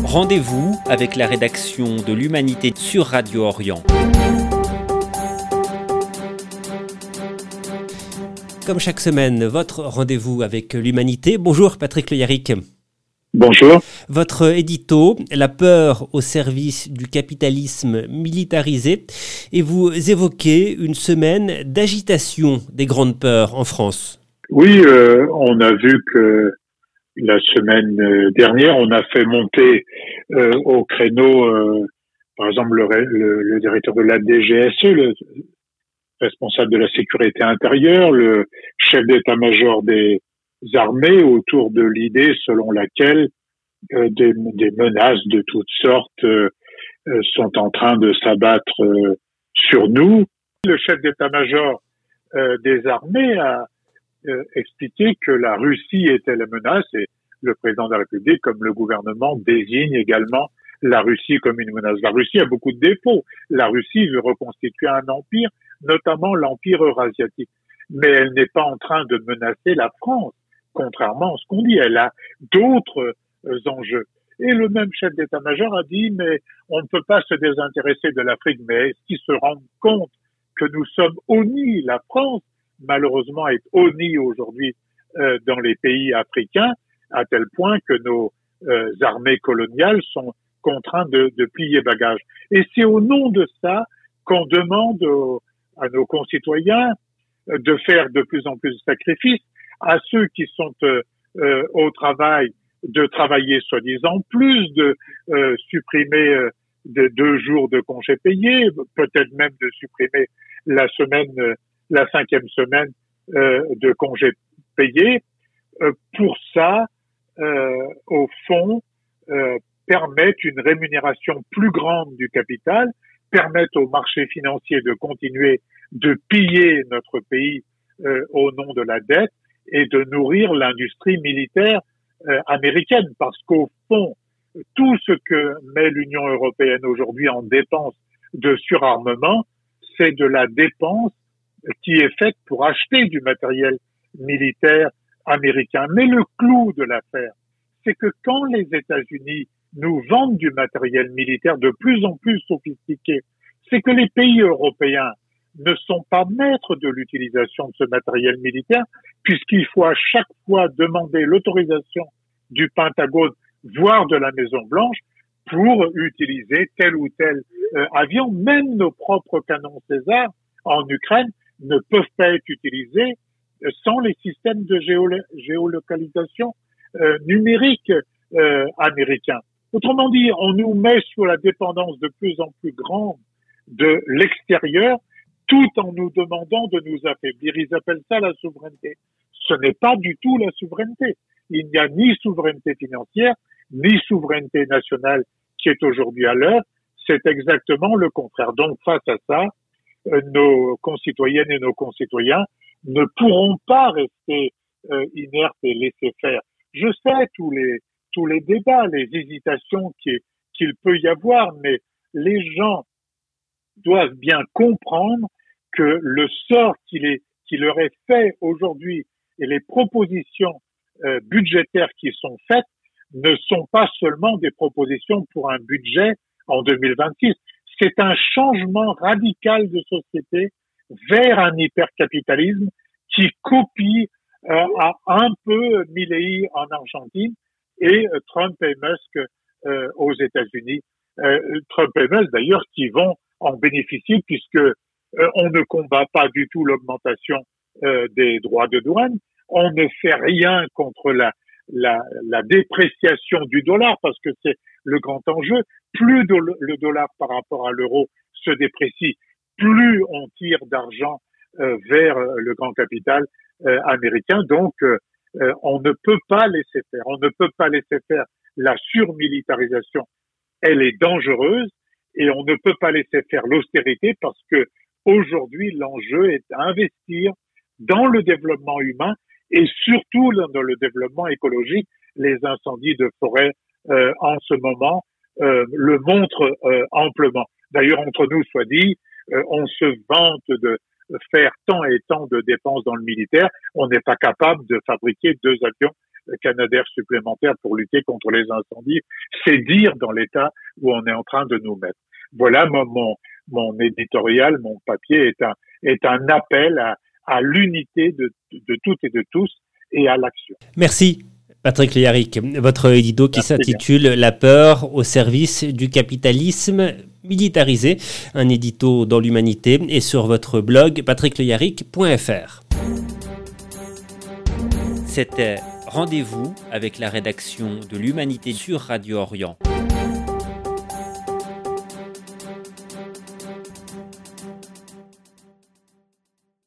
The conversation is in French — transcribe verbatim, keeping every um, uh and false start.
Rendez-vous avec la rédaction de l'Humanité sur Radio Orient. Comme chaque semaine, votre rendez-vous avec l'Humanité. Bonjour Patrick Le Yarrick. Bonjour. Votre édito, La peur au service du capitalisme militarisé, et vous évoquez une semaine d'agitation des grandes peurs en France. Oui, euh, on a vu que la semaine dernière, on a fait monter euh, au créneau, euh, par exemple, le, le, le directeur de la D G S E, le responsable de la sécurité intérieure, le chef d'état-major des armées, autour de l'idée selon laquelle euh, des, des menaces de toutes sortes euh, sont en train de s'abattre euh, sur nous. Le chef d'état-major euh, des armées a euh, expliqué que la Russie était la menace, et le président de la République, comme le gouvernement, désigne également la Russie comme une menace. La Russie a beaucoup de défauts. La Russie veut reconstituer un empire, notamment l'empire eurasiatique. Mais elle n'est pas en train de menacer la France, contrairement à ce qu'on dit. Elle a d'autres euh, enjeux. Et le même chef d'état-major a dit, mais on ne peut pas se désintéresser de l'Afrique, mais est-ce qu'ils se rendent compte que nous sommes honnis, la France, malheureusement, est honnie aujourd'hui euh, dans les pays africains, à tel point que nos euh, armées coloniales sont contraintes de, de plier bagages. Et c'est au nom de ça qu'on demande aux, à nos concitoyens de faire de plus en plus de sacrifices, à ceux qui sont euh, euh, au travail de travailler soi-disant plus, de euh, supprimer euh, de deux jours de congés payés, peut-être même de supprimer la semaine, euh, la cinquième semaine euh, de congés payés. Euh, pour ça, euh, au fond, euh, permettre une rémunération plus grande du capital, permettre aux marchés financiers de continuer de piller notre pays euh, au nom de la dette et de nourrir l'industrie militaire euh, américaine. Parce qu'au fond, tout ce que met l'Union européenne aujourd'hui en dépenses de surarmement, c'est de la dépense qui est faite pour acheter du matériel militaire américain. Mais le clou de l'affaire, c'est que quand les États-Unis nous vendent du matériel militaire de plus en plus sophistiqué, c'est que les pays européens ne sont pas maîtres de l'utilisation de ce matériel militaire, puisqu'il faut à chaque fois demander l'autorisation du Pentagone, voire de la Maison-Blanche, pour utiliser tel ou tel euh, avion. Même nos propres canons César en Ukraine ne peuvent pas être utilisés sans les systèmes de géolo- géolocalisation euh, numérique euh, américains. Autrement dit, on nous met sous la dépendance de plus en plus grande de l'extérieur, tout en nous demandant de nous affaiblir. Ils appellent ça la souveraineté. Ce n'est pas du tout la souveraineté. Il n'y a ni souveraineté financière, ni souveraineté nationale qui est aujourd'hui à l'œuvre. C'est exactement le contraire. Donc, face à ça, euh, nos concitoyennes et nos concitoyens ne pourront pas rester euh, inertes et laisser faire. Je sais tous les tous les débats, les hésitations qu'il, qu'il peut y avoir, mais les gens doivent bien comprendre que le sort qu'il est, qui leur est fait aujourd'hui et les propositions euh, budgétaires qui sont faites ne sont pas seulement des propositions pour un budget en deux mille vingt-six. C'est un changement radical de société vers un hypercapitalisme qui copie euh, à un peu Milley en Argentine et euh, Trump et Musk euh, aux États-Unis. Euh, Trump et Musk d'ailleurs qui vont en bénéficier puisque euh, on ne combat pas du tout l'augmentation euh, des droits de douane, on ne fait rien contre la, la, la dépréciation du dollar parce que c'est le grand enjeu. Plus de, le dollar par rapport à l'euro se déprécie, plus on tire d'argent euh, vers le grand capital euh, américain. Donc, euh, on ne peut pas laisser faire. On ne peut pas laisser faire la surmilitarisation. Elle est dangereuse et on ne peut pas laisser faire l'austérité parce que aujourd'hui, l'enjeu est d'investir dans le développement humain et surtout dans le développement écologique. Les incendies de forêt euh, en ce moment euh, le montrent euh, amplement. D'ailleurs, entre nous soit dit, euh, on se vante de faire tant et tant de dépenses dans le militaire, on n'est pas capable de fabriquer deux avions Canadair supplémentaires pour lutter contre les incendies. C'est dire dans l'état où on est en train de nous mettre. Voilà mon, mon, mon éditorial, mon papier est un, est un appel à, à l'unité de, de toutes et de tous et à l'action. Merci. Patrick Le Yarrick, votre édito qui Merci s'intitule bien. La peur au service du capitalisme militarisé, un édito dans l'Humanité et sur votre blog patrick le yarrick point f r. C'était Rendez-vous avec la rédaction de l'Humanité sur Radio Orient.